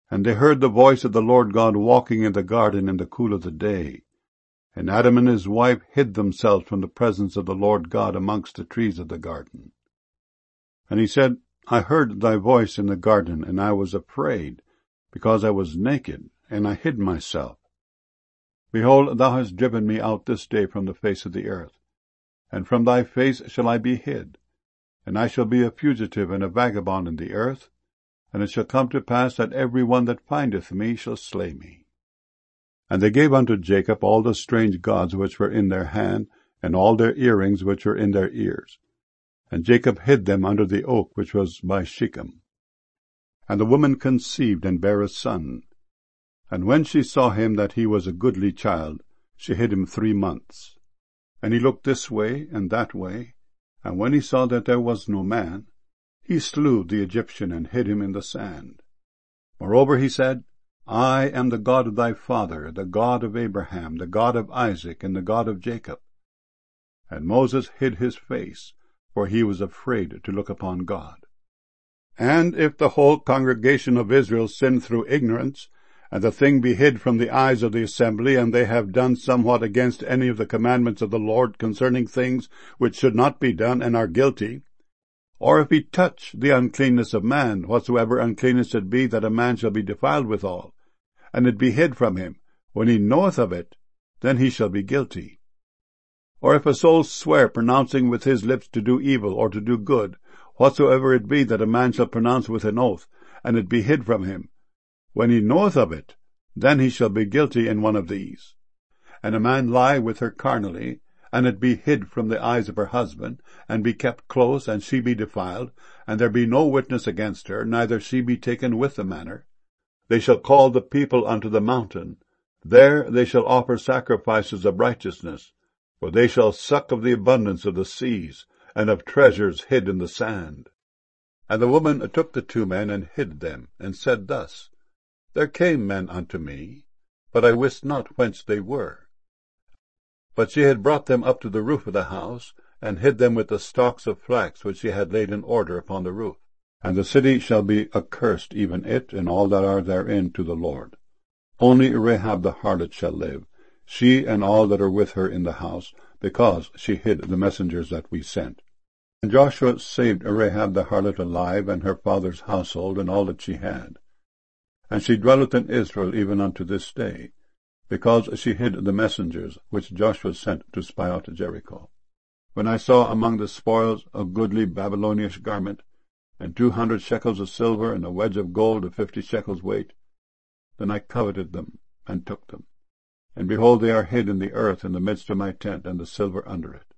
And they heard the voice of the Lord God walking in the garden in the cool of the day. And Adam and his wife hid themselves from the presence of the Lord God amongst the trees of the garden. And he said, I heard thy voice in the garden, and I was afraid, because I was naked, and I hid myself. Behold, thou hast driven me out this day from the face of the earth, and from thy face shall I be hid, and I shall be a fugitive and a vagabond in the earth, and it shall come to pass that every one that findeth me shall slay me. And they gave unto Jacob all the strange gods which were in their hand, and all their earrings which were in their ears. And Jacob hid them under the oak which was by Shechem. And the woman conceived and bare a son. And when she saw him that he was a goodly child, she hid him 3 months. And he looked this way and that way, and when he saw that there was no man, he slew the Egyptian and hid him in the sand. Moreover he said, I am the God of thy father, the God of Abraham, the God of Isaac, and the God of Jacob. And Moses hid his face, for he was afraid to look upon God. And if the whole congregation of Israel sin through ignorance, and the thing be hid from the eyes of the assembly, and they have done somewhat against any of the commandments of the Lord concerning things which should not be done, and are guilty, or if he touch the uncleanness of man, whatsoever uncleanness it be, that a man shall be defiled withal, and it be hid from him, when he knoweth of it, then he shall be guilty. Or if a soul swear, pronouncing with his lips to do evil or to do good, whatsoever it be that a man shall pronounce with an oath, and it be hid from him, when he knoweth of it, then he shall be guilty in one of these. And a man lie with her carnally, and it be hid from the eyes of her husband, and be kept close, and she be defiled, and there be no witness against her, neither she be taken with the manner. They shall call the people unto the mountain. There they shall offer sacrifices of righteousness, for they shall suck of the abundance of the seas, and of treasures hid in the sand. And the woman took the 2 men, and hid them, and said thus, There came men unto me, but I wist not whence they were. But she had brought them up to the roof of the house, and hid them with the stalks of flax which she had laid in order upon the roof. And the city shall be accursed, even it, and all that are therein, to the Lord. Only Rahab the harlot shall live, she and all that are with her in the house, because she hid the messengers that we sent. And Joshua saved Rahab the harlot alive, and her father's household, and all that she had. And she dwelleth in Israel even unto this day, because she hid the messengers which Joshua sent to spy out Jericho. When I saw among the spoils a goodly Babylonish garment, and 200 shekels of silver, and a wedge of gold of 50 shekels weight, then I coveted them, and took them. And behold, they are hid in the earth in the midst of my tent, and the silver under it.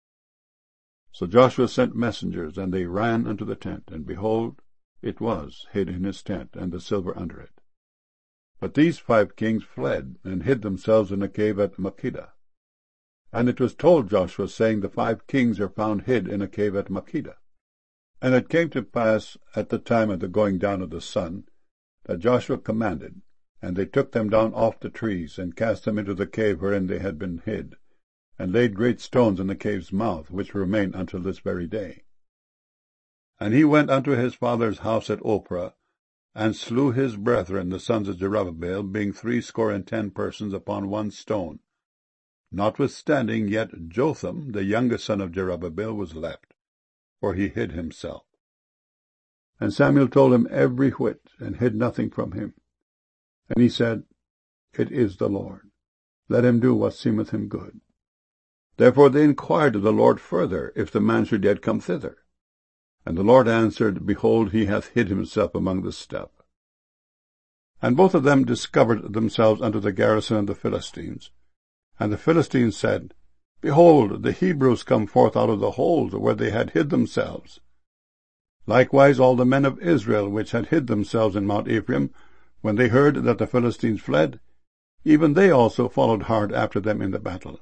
So Joshua sent messengers, and they ran unto the tent, and behold, it was hid in his tent, and the silver under it. But these 5 kings fled, and hid themselves in a cave at Makkedah. And it was told Joshua, saying, The 5 kings are found hid in a cave at Makkedah. And it came to pass at the time of the going down of the sun, that Joshua commanded, and they took them down off the trees, and cast them into the cave wherein they had been hid, and laid great stones in the cave's mouth, which remain until this very day. And he went unto his father's house at Ophrah, and slew his brethren, the sons of Jerubbaal, being 70 persons upon one stone. Notwithstanding, yet Jotham, the youngest son of Jerubbaal, was left, for he hid himself. And Samuel told him every whit, and hid nothing from him. And he said, It is the Lord. Let him do what seemeth him good. Therefore they inquired of the Lord further, if the man should yet come thither. And the Lord answered, Behold, he hath hid himself among the steppe. And both of them discovered themselves unto the garrison of the Philistines. And the Philistines said, Behold, the Hebrews come forth out of the holes where they had hid themselves. Likewise all the men of Israel, which had hid themselves in Mount Ephraim, when they heard that the Philistines fled, even they also followed hard after them in the battle.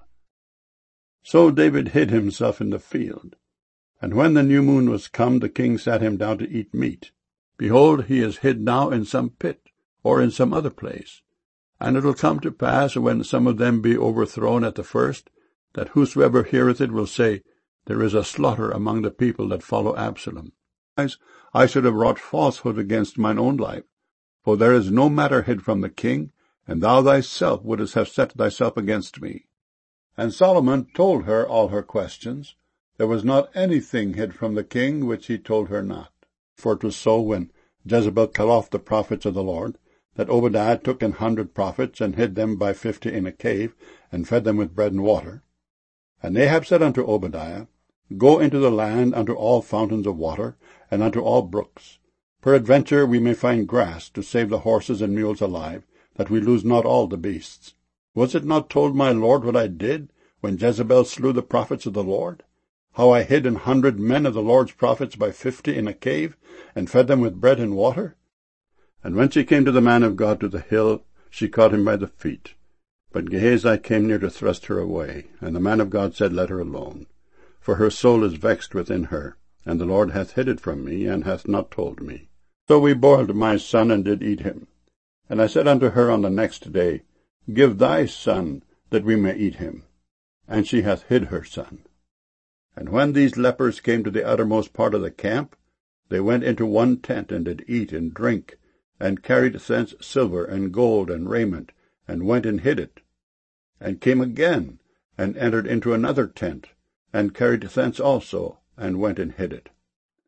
So David hid himself in the field. And when the new moon was come, the king sat him down to eat meat. Behold, he is hid now in some pit, or in some other place. And it will come to pass, when some of them be overthrown at the first, that whosoever heareth it will say, There is a slaughter among the people that follow Absalom. I should have wrought falsehood against mine own life, For there is no matter hid from the king, and thou thyself wouldest have set thyself against me. And Solomon told her all her questions. There was not anything hid from the king which he told her not. For it was so, when Jezebel cut off the prophets of the Lord, that Obadiah took 100 prophets, and hid them by 50 in a cave, and fed them with bread and water. And Ahab said unto Obadiah, Go into the land unto all fountains of water, and unto all brooks. Peradventure we may find grass to save the horses and mules alive, that we lose not all the beasts. Was it not told my lord what I did, when Jezebel slew the prophets of the Lord? How I hid 100 men of the Lord's prophets by 50 in a cave, and fed them with bread and water? And when she came to the man of God to the hill, she caught him by the feet. But Gehazi came near to thrust her away, and the man of God said, Let her alone. For her soul is vexed within her, and the Lord hath hid it from me, and hath not told me. So we boiled my son, and did eat him. And I said unto her on the next day, Give thy son, that we may eat him. And she hath hid her son. And when these lepers came to the uttermost part of the camp, they went into one tent, and did eat and drink, and carried thence silver and gold and raiment, and went and hid it. And came again, and entered into another tent, and carried thence also, and went and hid it.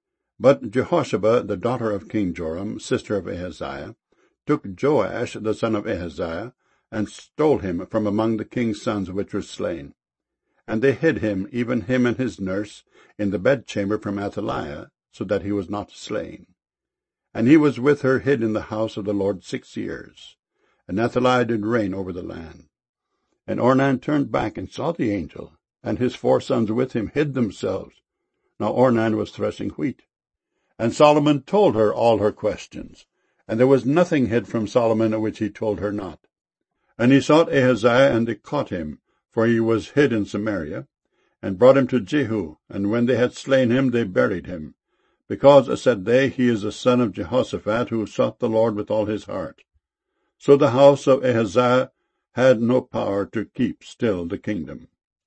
But Jehosheba, the daughter of King Joram, sister of Ahaziah, took Joash the son of Ahaziah, and stole him from among the king's sons which were slain. And they hid him, even him and his nurse, in the bedchamber from Athaliah, so that he was not slain. And he was with her hid in the house of the Lord 6 years. And Athaliah did reign over the land. And Ornan turned back and saw the angel, and his 4 sons with him hid themselves. Now Ornan was threshing wheat. And Solomon told her all her questions, and there was nothing hid from Solomon which he told her not. And he sought Ahaziah, and they caught him, for he was hid in Samaria, and brought him to Jehu, and when they had slain him, they buried him. Because, said they, he is the son of Jehoshaphat, who sought the Lord with all his heart. So the house of Ahaziah had no power to keep still the kingdom.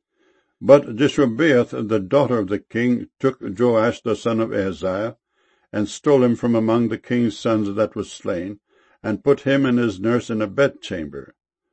But Jeshobeath, the daughter of the king, took Joash the son of Ahaziah, and stole him from among the king's sons that was slain, and put him and his nurse in a bedchamber.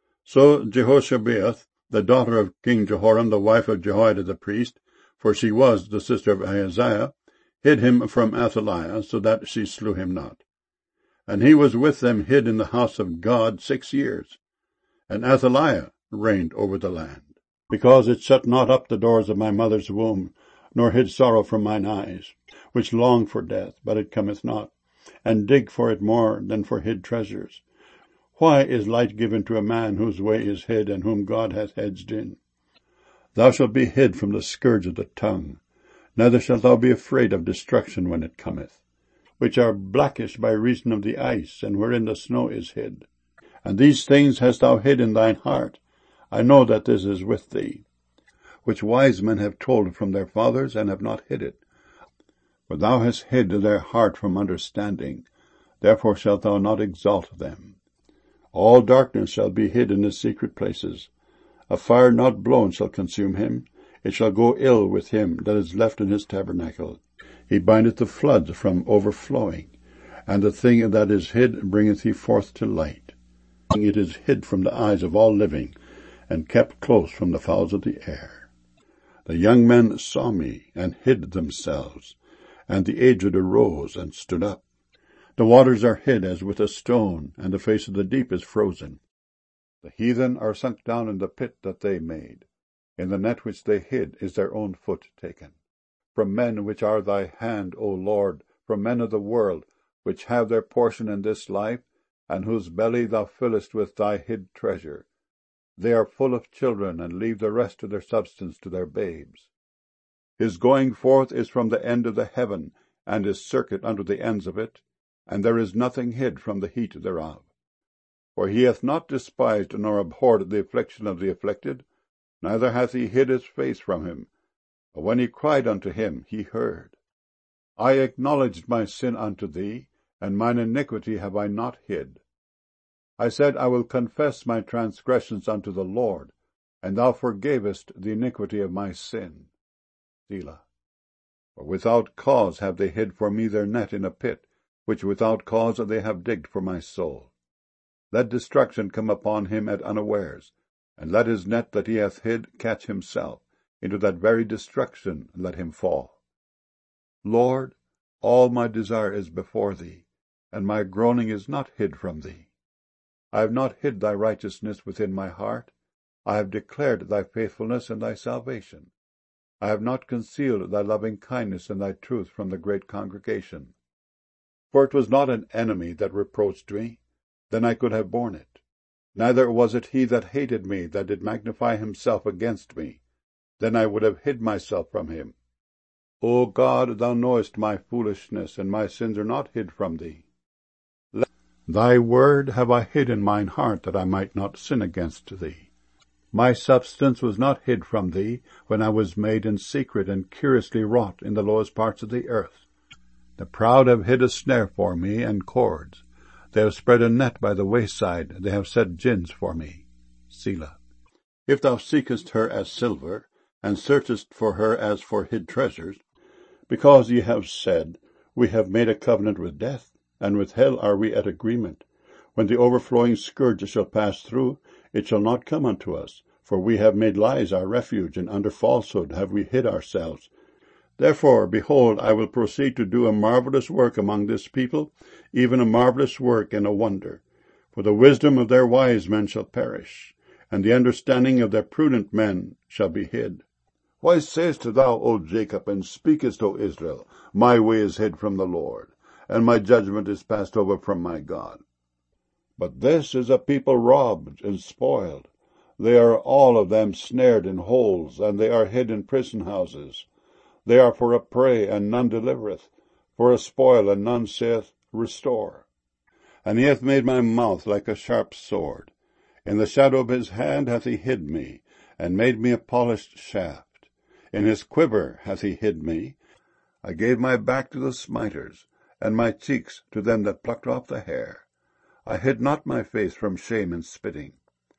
So Jehoshabeath, the daughter of King Jehoram, the wife of Jehoiada the priest, for she was the sister of Ahaziah, hid him from Athaliah, so that she slew him not. And he was with them hid in the house of God 6 years. And Athaliah reigned over the land. Because it shut not up the doors of my mother's womb, nor hid sorrow from mine eyes, which long for death, but it cometh not, and dig for it more than for hid treasures. Why is light given to a man whose way is hid, and whom God hath hedged in? Thou shalt be hid from the scourge of the tongue, neither shalt thou be afraid of destruction when it cometh, which are blackish by reason of the ice, and wherein the snow is hid. And these things hast thou hid in thine heart. I know that this is with thee, which wise men have told from their fathers, and have not hid it. For thou hast hid their heart from understanding, therefore shalt thou not exalt them. All darkness shall be hid in his secret places. A fire not blown shall consume him. It shall go ill with him that is left in his tabernacle. He bindeth the floods from overflowing, and the thing that is hid bringeth he forth to light. It is hid from the eyes of all living, and kept close from the fowls of the air. The young men saw me, and hid themselves, and the aged arose and stood up. The waters are hid as with a stone, and the face of the deep is frozen. The heathen are sunk down in the pit that they made. In the net which they hid is their own foot taken. From men which are thy hand, O Lord, from men of the world, which have their portion in this life, and whose belly thou fillest with thy hid treasure. They are full of children, and leave the rest of their substance to their babes. His going forth is from the end of the heaven, and his circuit unto the ends of it, and there is nothing hid from the heat thereof. For he hath not despised nor abhorred the affliction of the afflicted, neither hath he hid his face from him. But when he cried unto him, he heard. I acknowledged my sin unto thee, and mine iniquity have I not hid. I said, I will confess my transgressions unto the Lord, and thou forgavest the iniquity of my sin. Selah. For without cause have they hid for me their net in a pit, which without cause they have digged for my soul. Let destruction come upon him at unawares, and let his net that he hath hid catch himself. Into that very destruction let him fall. Lord, all my desire is before thee, and my groaning is not hid from thee. I have not hid thy righteousness within my heart. I have declared thy faithfulness and thy salvation. I have not concealed thy loving kindness and thy truth from the great congregation. For it was not an enemy that reproached me, then I could have borne it. Neither was it he that hated me that did magnify himself against me, then I would have hid myself from him. O God, thou knowest my foolishness, and my sins are not hid from thee. Thy word have I hid in mine heart, that I might not sin against thee. My substance was not hid from thee, when I was made in secret and curiously wrought in the lowest parts of the earth. The proud have hid a snare for me, and cords. They have spread a net by the wayside, they have set gins for me. Selah. If thou seekest her as silver, and searchest for her as for hid treasures, because ye have said, We have made a covenant with death, and with hell are we at agreement. When the overflowing scourge shall pass through, it shall not come unto us, for we have made lies our refuge, and under falsehood have we hid ourselves. Therefore, behold, I will proceed to do a marvelous work among this people, even a marvelous work and a wonder. For the wisdom of their wise men shall perish, and the understanding of their prudent men shall be hid. Why sayest thou, O Jacob, and speakest, O Israel, My way is hid from the Lord, and my judgment is passed over from my God? But this is a people robbed and spoiled. They are all of them snared in holes, and they are hid in prison houses. They are for a prey, and none delivereth, for a spoil, and none saith, Restore. And he hath made my mouth like a sharp sword. In the shadow of his hand hath he hid me, and made me a polished shaft. In his quiver hath he hid me. I gave my back to the smiters, and my cheeks to them that plucked off the hair. I hid not my face from shame and spitting.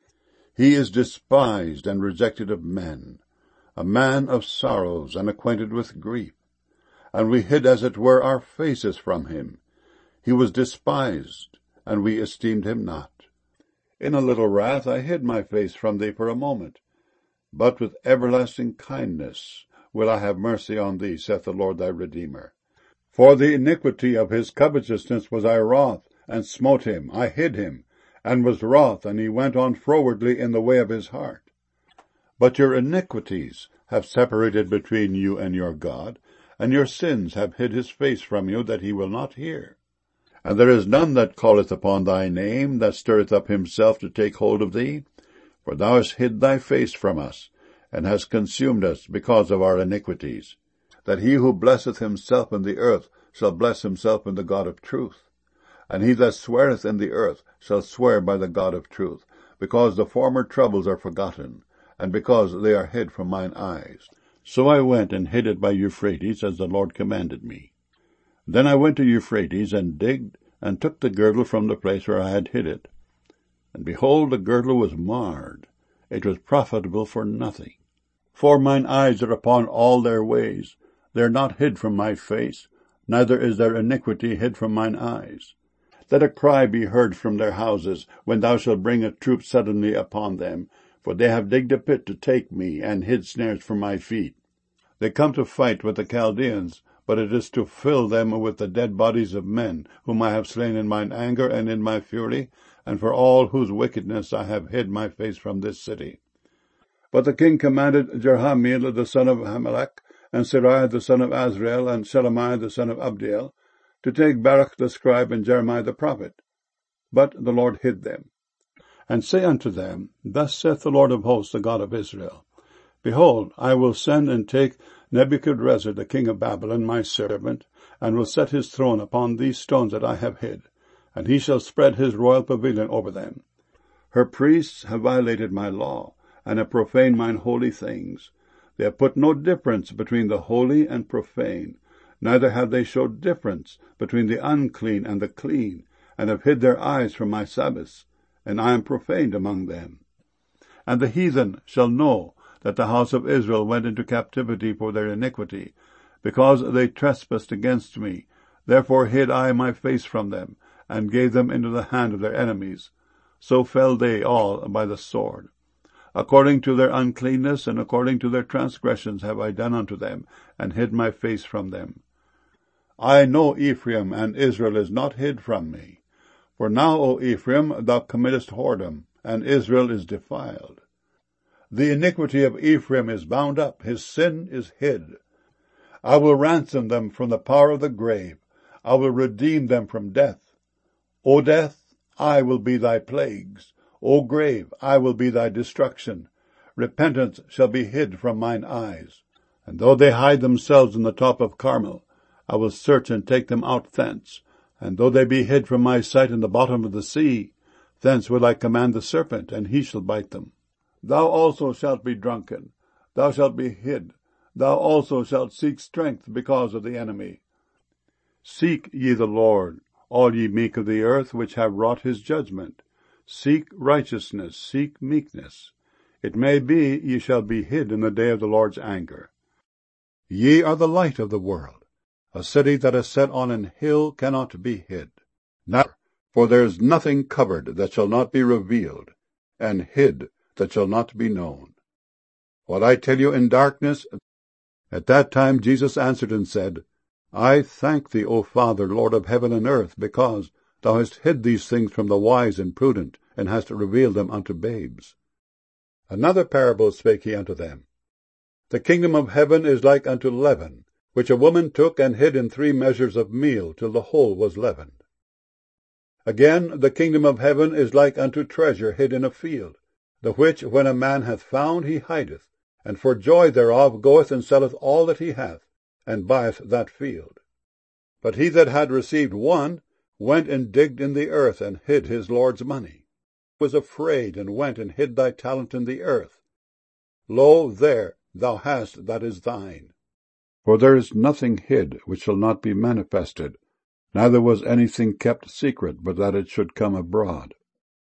He is despised and rejected of men, a man of sorrows and acquainted with grief. And we hid as it were our faces from him. He was despised, and we esteemed him not. In a little wrath I hid my face from thee for a moment. But with everlasting kindness will I have mercy on thee, saith the Lord thy Redeemer. For the iniquity of his covetousness was I wroth, and smote him, I hid him, and was wroth, and he went on frowardly in the way of his heart. But your iniquities have separated between you and your God, and your sins have hid his face from you, that he will not hear. And there is none that calleth upon thy name, that stirreth up himself to take hold of thee. For thou hast hid thy face from us, and hast consumed us because of our iniquities. That he who blesseth himself in the earth shall bless himself in the God of truth. And he that sweareth in the earth shall swear by the God of truth, because the former troubles are forgotten, and because they are hid from mine eyes. So I went and hid it by Euphrates, as the Lord commanded me. Then I went to Euphrates, and digged, and took the girdle from the place where I had hid it. And behold, the girdle was marred. It was profitable for nothing. For mine eyes are upon all their ways. They are not hid from my face, neither is their iniquity hid from mine eyes. Let a cry be heard from their houses, when thou shalt bring a troop suddenly upon them. For they have digged a pit to take me, and hid snares for my feet. They come to fight with the Chaldeans, but it is to fill them with the dead bodies of men, whom I have slain in mine anger and in my fury, and for all whose wickedness I have hid my face from this city. But the king commanded Jerahmeel the son of Hamelech, and Seraiah the son of Azrael, and Shelemiah the son of Abdiel, to take Baruch the scribe and Jeremiah the prophet. But the Lord hid them. And say unto them, Thus saith the Lord of hosts, the God of Israel, Behold, I will send and take Nebuchadrezzar the king of Babylon, my servant, and will set his throne upon these stones that I have hid, and he shall spread his royal pavilion over them. Her priests have violated my law, and have profaned mine holy things. They have put no difference between the holy and profane, neither have they showed difference between the unclean and the clean, and have hid their eyes from my Sabbaths, and I am profaned among them. And the heathen shall know that the house of Israel went into captivity for their iniquity, because they trespassed against me. Therefore hid I my face from them, and gave them into the hand of their enemies. So fell they all by the sword. According to their uncleanness and according to their transgressions have I done unto them, and hid my face from them. I know Ephraim, and Israel is not hid from me. For now, O Ephraim, thou committest whoredom, and Israel is defiled. The iniquity of Ephraim is bound up, his sin is hid. I will ransom them from the power of the grave. I will redeem them from death. O death, I will be thy plagues. O grave, I will be thy destruction. Repentance shall be hid from mine eyes. And though they hide themselves in the top of Carmel, I will search and take them out thence. And though they be hid from my sight in the bottom of the sea, thence will I command the serpent, and he shall bite them. Thou also shalt be drunken, thou shalt be hid, thou also shalt seek strength because of the enemy. Seek ye the Lord, all ye meek of the earth, which have wrought his judgment. Seek righteousness, seek meekness. It may be ye shall be hid in the day of the Lord's anger. Ye are the light of the world. A city that is set on an hill cannot be hid. For there is nothing covered that shall not be revealed, and hid that shall not be known. What I tell you in darkness. At that time Jesus answered and said, I thank thee, O Father, Lord of heaven and earth, because thou hast hid these things from the wise and prudent, and hast revealed them unto babes. Another parable spake he unto them. The kingdom of heaven is like unto leaven, which a woman took and hid in 3 measures of meal, till the whole was leavened. Again, the kingdom of heaven is like unto treasure hid in a field, the which when a man hath found he hideth, and for joy thereof goeth and selleth all that he hath, and buyeth that field. But he that had received one went and digged in the earth, and hid his Lord's money. Was afraid, and went and hid thy talent in the earth. Lo, there thou hast that is thine. For there is nothing hid which shall not be manifested, neither was anything kept secret, but that it should come abroad.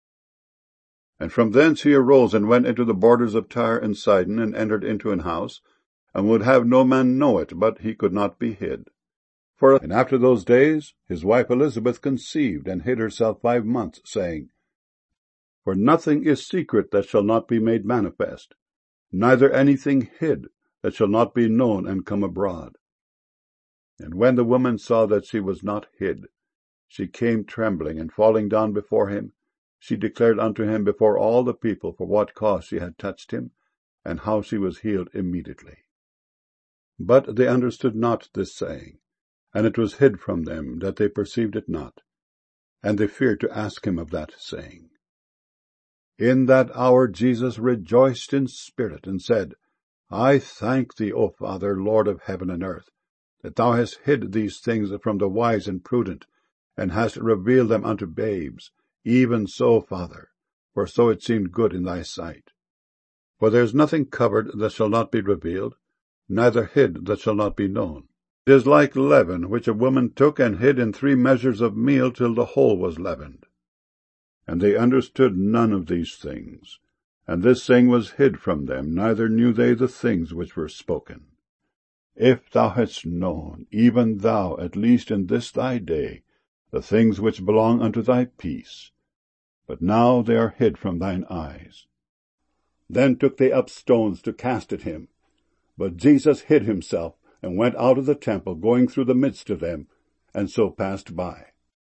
And from thence he arose and went into the borders of Tyre and Sidon, and entered into an house, and would have no man know it, but he could not be hid. And after those days his wife Elizabeth conceived, and hid herself 5 months, saying, For nothing is secret that shall not be made manifest, neither anything hid that shall not be known and come abroad. And when the woman saw that she was not hid, she came trembling, and falling down before him, she declared unto him before all the people for what cause she had touched him, and how she was healed immediately. But they understood not this saying, and it was hid from them, that they perceived it not, and they feared to ask him of that saying. In that hour Jesus rejoiced in spirit, and said, I thank thee, O Father, Lord of heaven and earth, that thou hast hid these things from the wise and prudent, and hast revealed them unto babes. Even so, Father, for so it seemed good in thy sight. For there is nothing covered that shall not be revealed, neither hid that shall not be known. It is like leaven, which a woman took and hid in 3 measures of meal, till the whole was leavened. And they understood none of these things, and this saying was hid from them, neither knew they the things which were spoken. If thou hadst known, even thou, at least in this thy day, the things which belong unto thy peace, but now they are hid from thine eyes. Then took they up stones to cast at him. But Jesus hid himself, and went out of the temple, going through the midst of them, and so passed by.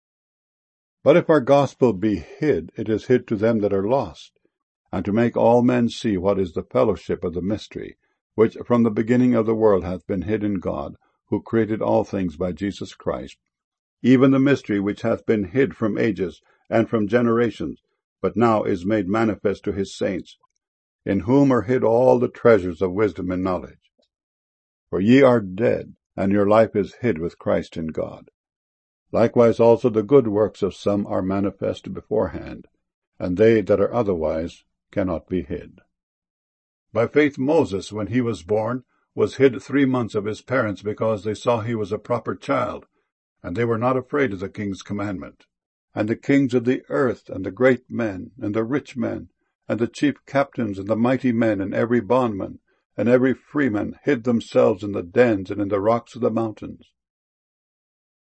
But if our gospel be hid, it is hid to them that are lost, and to make all men see what is the fellowship of the mystery, which from the beginning of the world hath been hid in God, who created all things by Jesus Christ, even the mystery which hath been hid from ages and from generations, but now is made manifest to his saints, in whom are hid all the treasures of wisdom and knowledge. For ye are dead, and your life is hid with Christ in God. Likewise also the good works of some are manifest beforehand, and they that are otherwise cannot be hid. By faith Moses, when he was born, was hid 3 months of his parents, because they saw he was a proper child, and they were not afraid of the king's commandment. And the kings of the earth, and the great men, and the rich men, and the chief captains, and the mighty men, and every bondman, and every freeman hid themselves in the dens and in the rocks of the mountains,